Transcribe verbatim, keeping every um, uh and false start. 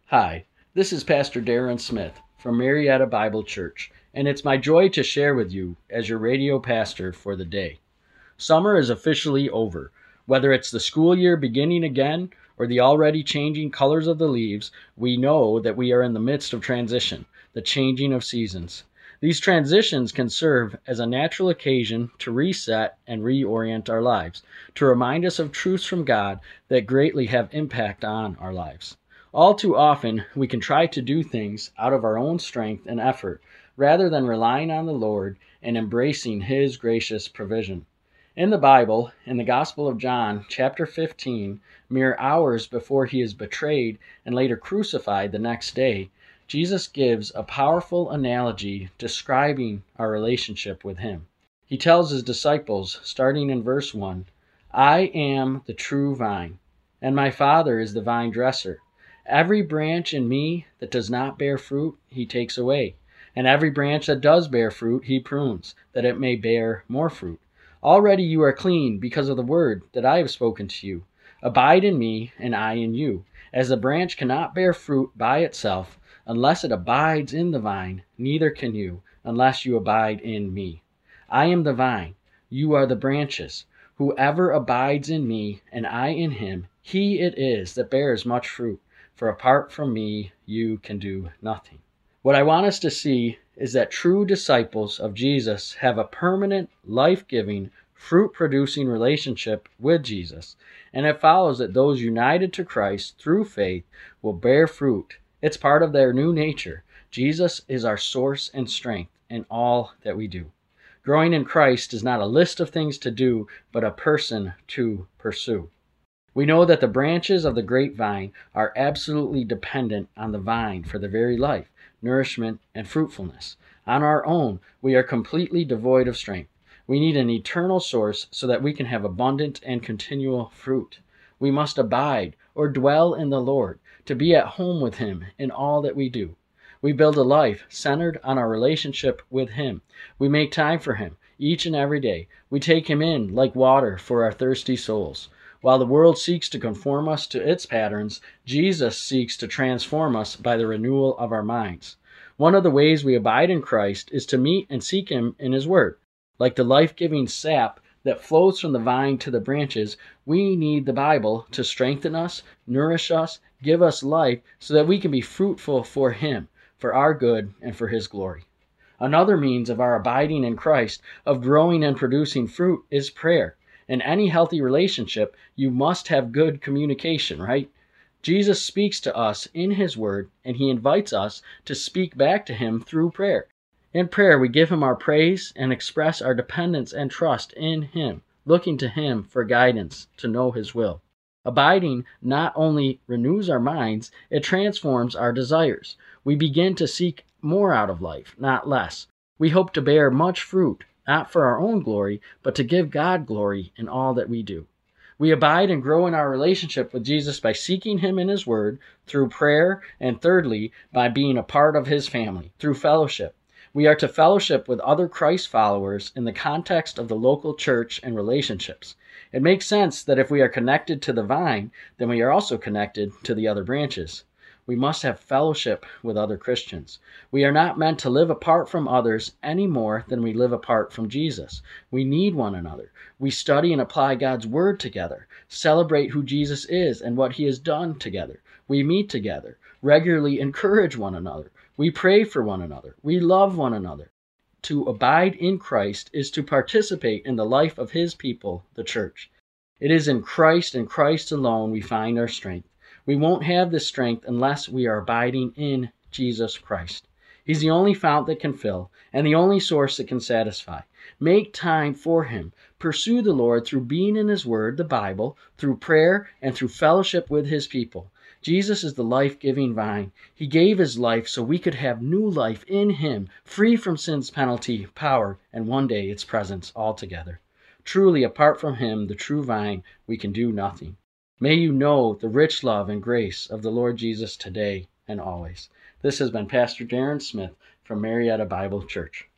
Hi, this is Pastor Darren Smith from Marietta Bible Church, and it's my joy to share with you as your radio pastor for the day. Summer is officially over. Whether it's the school year beginning again or the already changing colors of the leaves, we know that we are in the midst of transition, the changing of seasons. These transitions can serve as a natural occasion to reset and reorient our lives, to remind us of truths from God that greatly have impact on our lives. All too often, we can try to do things out of our own strength and effort rather than relying on the Lord and embracing His gracious provision. In the Bible, in the Gospel of John, chapter fifteen, mere hours before He is betrayed and later crucified the next day, Jesus gives a powerful analogy describing our relationship with Him. He tells His disciples, starting in verse one, "I am the true vine, and my Father is the vine dresser. Every branch in me that does not bear fruit, He takes away. And every branch that does bear fruit, He prunes, that it may bear more fruit. Already you are clean because of the word that I have spoken to you. Abide in me, and I in you. As the branch cannot bear fruit by itself, unless it abides in the vine, neither can you, unless you abide in me. I am the vine, you are the branches. Whoever abides in me, and I in him, he it is that bears much fruit. For apart from me, you can do nothing." What I want us to see is that true disciples of Jesus have a permanent, life-giving, fruit-producing relationship with Jesus, and it follows that those united to Christ through faith will bear fruit. It's part of their new nature. Jesus is our source and strength in all that we do. Growing in Christ is not a list of things to do, but a person to pursue. We know that the branches of the grapevine are absolutely dependent on the vine for their very life, nourishment, and fruitfulness. On our own, we are completely devoid of strength. We need an eternal source so that we can have abundant and continual fruit. We must abide or dwell in the Lord, to be at home with Him in all that we do. We build a life centered on our relationship with Him. We make time for Him each and every day. We take Him in like water for our thirsty souls. While the world seeks to conform us to its patterns, Jesus seeks to transform us by the renewal of our minds. One of the ways we abide in Christ is to meet and seek Him in His Word. Like the life-giving sap that flows from the vine to the branches, we need the Bible to strengthen us, nourish us, give us life so that we can be fruitful for Him, for our good and for His glory. Another means of our abiding in Christ, of growing and producing fruit, is prayer. In any healthy relationship, you must have good communication, right? Jesus speaks to us in His Word, and He invites us to speak back to Him through prayer. In prayer, we give Him our praise and express our dependence and trust in Him, looking to Him for guidance to know His will. Abiding not only renews our minds, it transforms our desires. We begin to seek more out of life, not less. We hope to bear much fruit, not for our own glory, but to give God glory in all that we do. We abide and grow in our relationship with Jesus by seeking Him in His Word, through prayer, and thirdly, by being a part of His family, through fellowship. We are to fellowship with other Christ followers in the context of the local church and relationships. It makes sense that if we are connected to the vine, then we are also connected to the other branches. We must have fellowship with other Christians. We are not meant to live apart from others any more than we live apart from Jesus. We need one another. We study and apply God's Word together, celebrate who Jesus is and what He has done together. We meet together, regularly encourage one another. We pray for one another. We love one another. To abide in Christ is to participate in the life of His people, the church. It is in Christ and Christ alone we find our strength. We won't have this strength unless we are abiding in Jesus Christ. He's the only fount that can fill and the only source that can satisfy. Make time for Him. Pursue the Lord through being in His Word, the Bible, through prayer, and through fellowship with His people. Jesus is the life-giving vine. He gave His life so we could have new life in Him, free from sin's penalty, power, and one day its presence altogether. Truly, apart from Him, the true vine, we can do nothing. May you know the rich love and grace of the Lord Jesus today and always. This has been Pastor Darren Smith from Marietta Bible Church.